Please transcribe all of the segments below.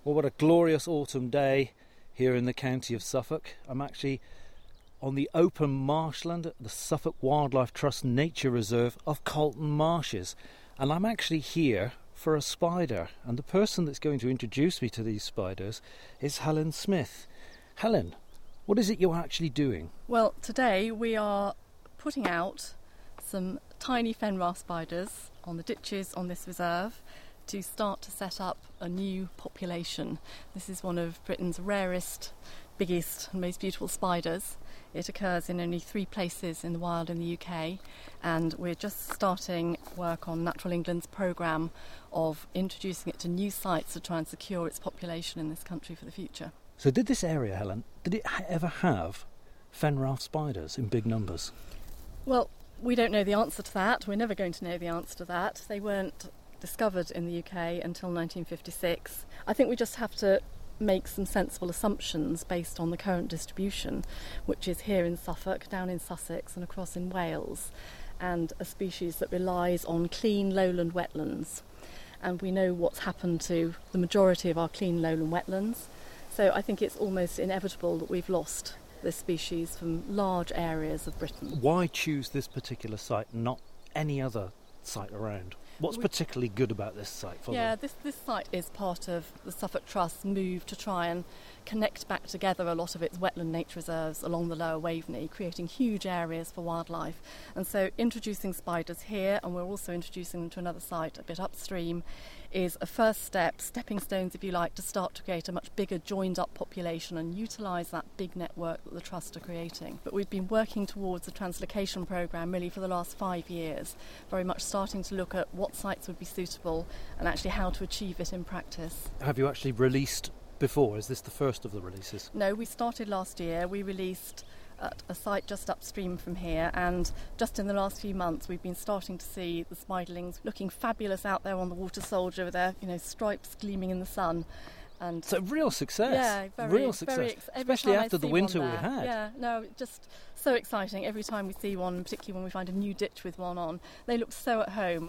Well, what a glorious autumn day here in the county of Suffolk. I'm actually on the open marshland at the Suffolk Wildlife Trust Nature Reserve of Colton Marshes. And I'm actually here for a spider. And the person that's going to introduce me to these spiders is Helen Smith. Helen, what is it you're actually doing? Well, today we are putting out some tiny fen raft spiders on the ditches on this reserve to start to set up a new population. This is one of Britain's rarest, biggest and most beautiful spiders. It occurs in only 3 places in the wild in the UK, and we're just starting work on Natural England's programme of introducing it to new sites to try and secure its population in this country for the future. So did this area, Helen, did it ever have fen raft spiders in big numbers? Well, we don't know the answer to that. We're never going to know the answer to that. They weren't discovered in the UK until 1956. I think we just have to make some sensible assumptions based on the current distribution, which is here in Suffolk, down in Sussex and across in Wales, and a species that relies on clean lowland wetlands. And we know what's happened to the majority of our clean lowland wetlands. So I think it's almost inevitable that we've lost this species from large areas of Britain. Why choose this particular site and not any other site around? What's particularly good about this site for them? This site is part of the Suffolk Trust's move to try and connect back together a lot of its wetland nature reserves along the Lower Waveney, creating huge areas for wildlife. And so introducing spiders here, and we're also introducing them to another site a bit upstream, is a first step, stepping stones if you like, to start to create a much bigger joined up population and utilise that big network that the Trust are creating. But we've been working towards a translocation programme really for the last 5 years, very much starting to look at what sites would be suitable and actually how to achieve it in practice. Have you actually released before? Is this the first of the releases? No, we started last year. We released at a site just upstream from here, and just in the last few months we've been starting to see the spiderlings looking fabulous out there on the water soldier with their stripes gleaming in the sun. And so real success. Yeah, real success, especially after the winter we had. Yeah, no, just so exciting every time we see one, particularly when we find a new ditch with one on. They look so at home.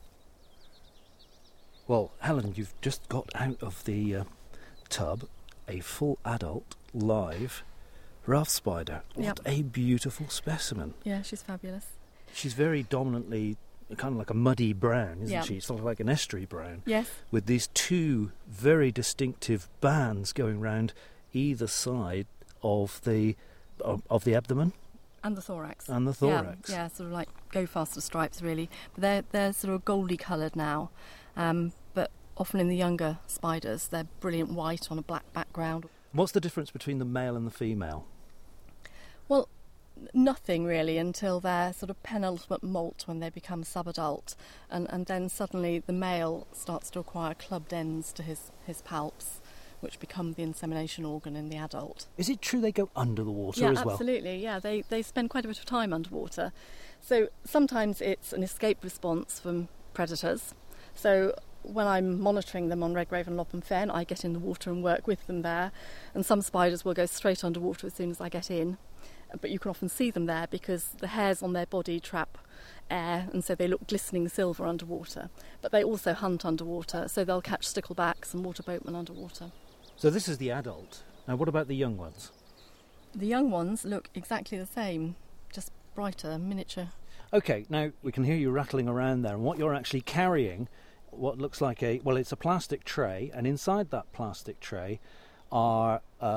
Well, Helen, you've just got out of the tub a full adult live raft spider. What a beautiful specimen. Yeah, she's fabulous. She's very dominantly kind of like a muddy brown, isn't she? Sort of like an estuary brown. Yes. With these 2 very distinctive bands going round either side of the abdomen. And the thorax. And the thorax. Yeah, sort of like go faster stripes really. But they're sort of goldy coloured now. But often in the younger spiders they're brilliant white on a black background. What's the difference between the male and the female? Well, nothing really until they're sort of penultimate molt when they become subadult, and then suddenly the male starts to acquire clubbed ends to his palps, which become the insemination organ in the adult. Is it true they go under the water as well? Yeah, absolutely. Yeah, they spend quite a bit of time underwater. So sometimes it's an escape response from predators. So when I'm monitoring them on Redgrave and Lopham Fen, I get in the water and work with them there. And some spiders will go straight underwater as soon as I get in. But you can often see them there because the hairs on their body trap air, and so they look glistening silver underwater. But they also hunt underwater, so they'll catch sticklebacks and water boatmen underwater. So this is the adult. Now what about the young ones? The young ones look exactly the same, just brighter, miniature. OK, now we can hear you rattling around there, and what you're actually carrying, what looks like it's a plastic tray, and inside that plastic tray are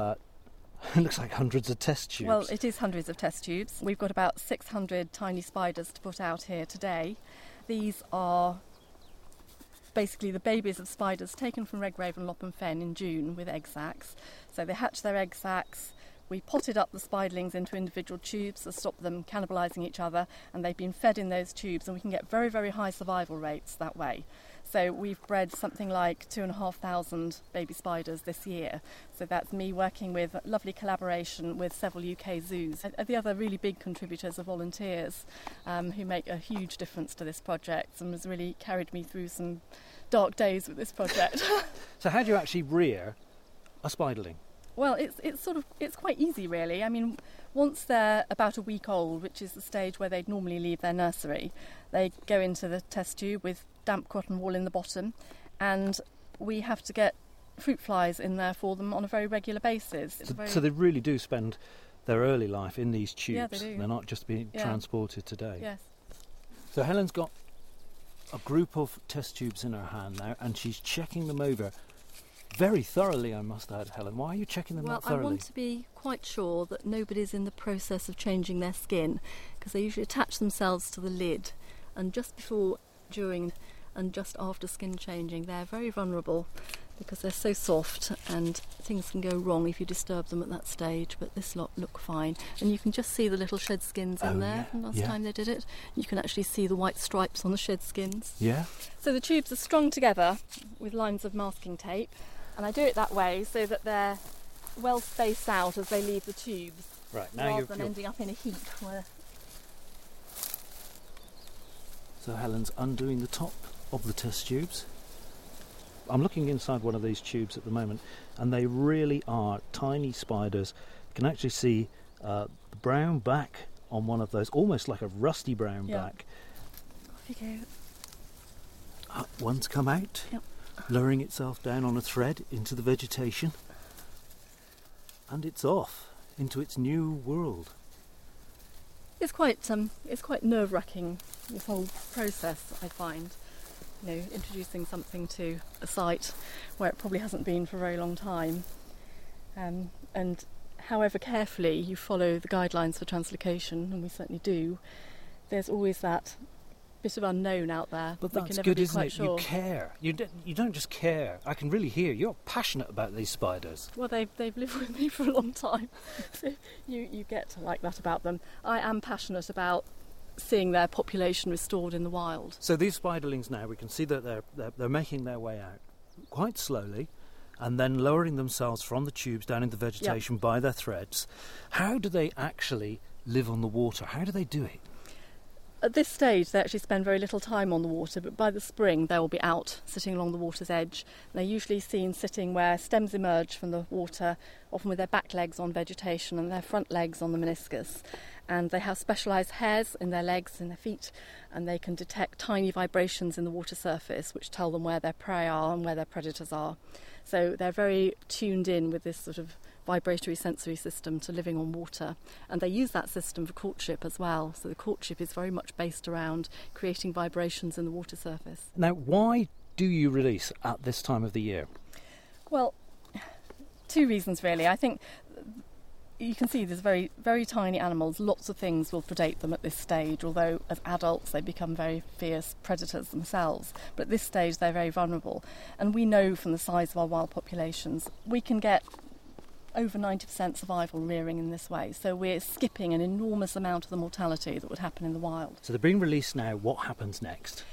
it looks like hundreds of test tubes. Well, it is hundreds of test tubes. We've got about 600 tiny spiders to put out here today. These are basically the babies of spiders taken from Redgrave and Lopham Fen in June with egg sacs. So they hatch their egg sacs. We potted up the spiderlings into individual tubes to stop them cannibalising each other, and they've been fed in those tubes, and we can get very, very high survival rates that way. So we've bred something like 2,500 baby spiders this year. So that's me working with lovely collaboration with several UK zoos. The other really big contributors are volunteers who make a huge difference to this project and has really carried me through some dark days with this project. So how do you actually rear a spiderling? Well, it's quite easy really. I mean, once they're about a week old, which is the stage where they'd normally leave their nursery, they go into the test tube with damp cotton wool in the bottom, and we have to get fruit flies in there for them on a very regular basis. So they really do spend their early life in these tubes. Yeah, they do. They're not just being transported today. Yes. So Helen's got a group of test tubes in her hand now, and she's checking them over very thoroughly, I must add. Helen, why are you checking them that thoroughly? Well, I want to be quite sure that nobody's in the process of changing their skin, because they usually attach themselves to the lid, and just before, during and just after skin changing, they're very vulnerable because they're so soft, and things can go wrong if you disturb them at that stage. But this lot look fine, and you can just see the little shed skins in there from last time they did it. You can actually see the white stripes on the shed skins. Yeah. So the tubes are strung together with lines of masking tape, and I do it that way so that they're well spaced out as they leave the tubes, right, now rather than ending up in a heap. So Helen's undoing the top of the test tubes. I'm looking inside one of these tubes at the moment, and they really are tiny spiders. You can actually see the brown back on one of those, almost like a rusty brown back. Off you go. One's come out, lowering itself down on a thread into the vegetation, and it's off into its new world. It's quite nerve-wracking, this whole process, I find. Introducing something to a site where it probably hasn't been for a very long time, and however carefully you follow the guidelines for translocation, and we certainly do, there's always that bit of unknown out there. But that's good, isn't it? Sure. You care. You don't just care. I can really hear you're passionate about these spiders. Well, they've lived with me for a long time, so you get to like that about them. I am passionate about seeing their population restored in the wild. So these spiderlings now, we can see that they're making their way out quite slowly, and then lowering themselves from the tubes down into vegetation by their threads. How do they actually live on the water? How do they do it? At this stage, they actually spend very little time on the water, but by the spring they will be out, sitting along the water's edge. They're usually seen sitting where stems emerge from the water, often with their back legs on vegetation and their front legs on the meniscus. And they have specialised hairs in their legs and their feet, and they can detect tiny vibrations in the water surface which tell them where their prey are and where their predators are. So they're very tuned in with this sort of vibratory sensory system to living on water, and they use that system for courtship as well. So the courtship is very much based around creating vibrations in the water surface. Now, why do you release at this time of the year? Well, two reasons really. I think you can see there's very, very tiny animals. Lots of things will predate them at this stage, although as adults they become very fierce predators themselves. But at this stage they're very vulnerable. And we know from the size of our wild populations, we can get over 90% survival rearing in this way. So we're skipping an enormous amount of the mortality that would happen in the wild. So they're being released now. What happens next?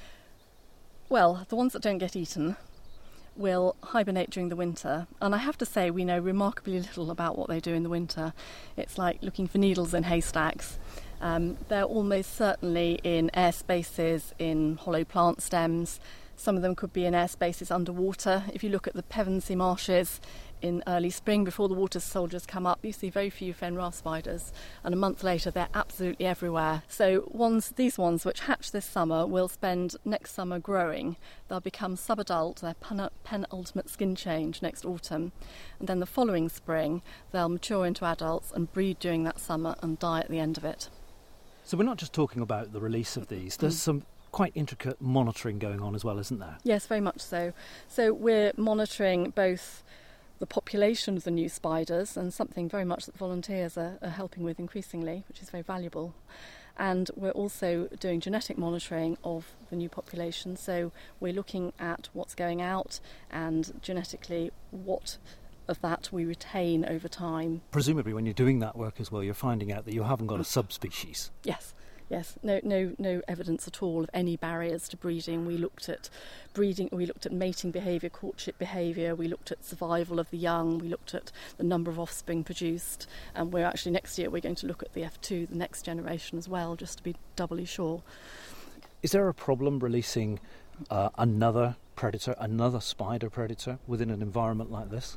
Well, the ones that don't get eaten will hibernate during the winter, and I have to say we know remarkably little about what they do in the winter. It's like looking for needles in haystacks. They're almost certainly in air spaces, in hollow plant stems. Some of them could be in air spaces underwater. If you look at the Pevensey marshes in early spring, before the water soldiers come up, you see very few fen raft spiders, and a month later they're absolutely everywhere. So these ones which hatch this summer will spend next summer growing. They'll become subadult, their penultimate skin change next autumn, and then the following spring they'll mature into adults and breed during that summer and die at the end of it. So we're not just talking about the release of these, there's some quite intricate monitoring going on as well, isn't there? Yes, very much so. So we're monitoring both the population of the new spiders, and something very much that volunteers are helping with increasingly, which is very valuable. And we're also doing genetic monitoring of the new population, so we're looking at what's going out and genetically what of that we retain over time. Presumably when you're doing that work as well, you're finding out that you haven't got a subspecies. Yes, no evidence at all of any barriers to breeding. We looked at breeding, we looked at mating behaviour, courtship behaviour, we looked at survival of the young, we looked at the number of offspring produced, and we're actually next year we're going to look at the F2, the next generation as well, just to be doubly sure. Is there a problem releasing another predator, another spider predator within an environment like this?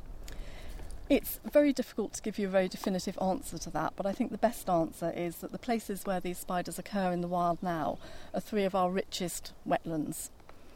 It's very difficult to give you a very definitive answer to that, but I think the best answer is that the places where these spiders occur in the wild now are three of our richest wetlands.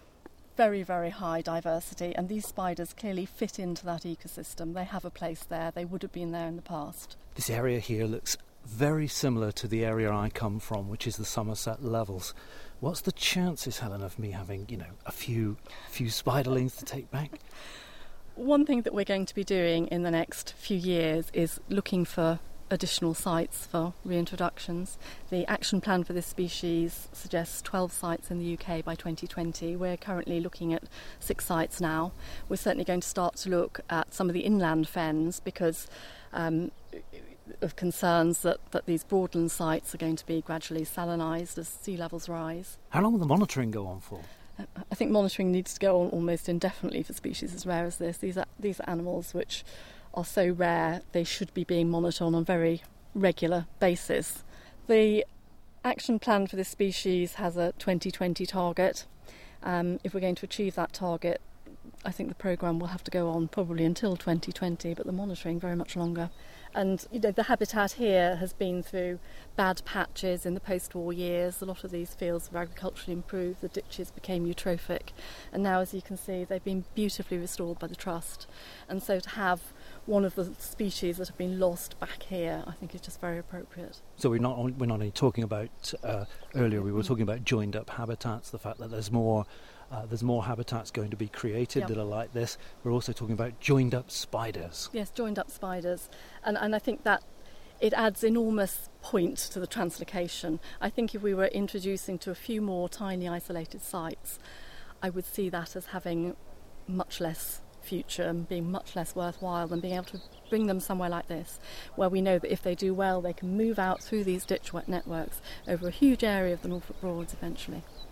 very, very high diversity, and these spiders clearly fit into that ecosystem. They have a place there. They would have been there in the past. This area here looks very similar to the area I come from, which is the Somerset Levels. What's the chances, Helen, of me having, a few spiderlings to take back? One thing that we're going to be doing in the next few years is looking for additional sites for reintroductions. The action plan for this species suggests 12 sites in the UK by 2020. We're currently looking at 6 sites now. We're certainly going to start to look at some of the inland fens because of concerns that these broadland sites are going to be gradually salinised as sea levels rise. How long will the monitoring go on for? I think monitoring needs to go on almost indefinitely for species as rare as this. These are animals which are so rare they should be being monitored on a very regular basis. The action plan for this species has a 2020 target. If we're going to achieve that target, I think the programme will have to go on probably until 2020, but the monitoring very much longer. And the habitat here has been through bad patches in the post-war years. A lot of these fields were agriculturally improved, the ditches became eutrophic, and now, as you can see, they've been beautifully restored by the Trust. And so to have one of the species that have been lost back here, I think is just very appropriate. So we're not only talking about, earlier we were talking about joined up habitats, the fact that there's more habitats going to be created that are like this. We're also talking about joined up spiders. Yes, joined up spiders. And I think that it adds enormous point to the translocation. I think if we were introducing to a few more tiny isolated sites, I would see that as having much less future and being much less worthwhile than being able to bring them somewhere like this, where we know that if they do well, they can move out through these ditch wet networks over a huge area of the Norfolk Broads eventually.